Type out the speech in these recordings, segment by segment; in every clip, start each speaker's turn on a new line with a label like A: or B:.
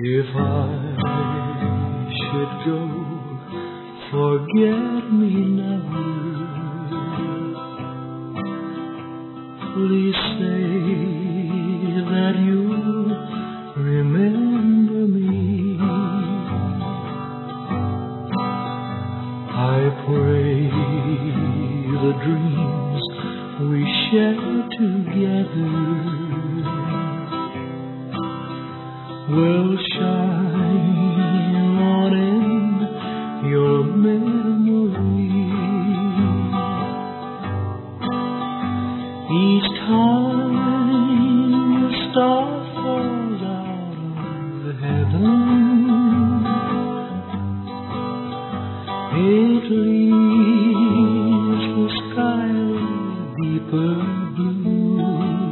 A: If I should go, forget me never. Please say that you'll remember me. I pray the dreams we share together will shine on in your memory. Each time a star falls out of heaven, it leaves the sky deeper blue.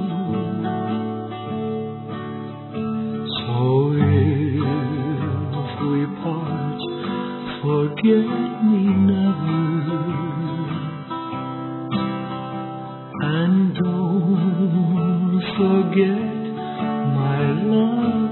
A: So if we part, forget me never, and don't forget my love.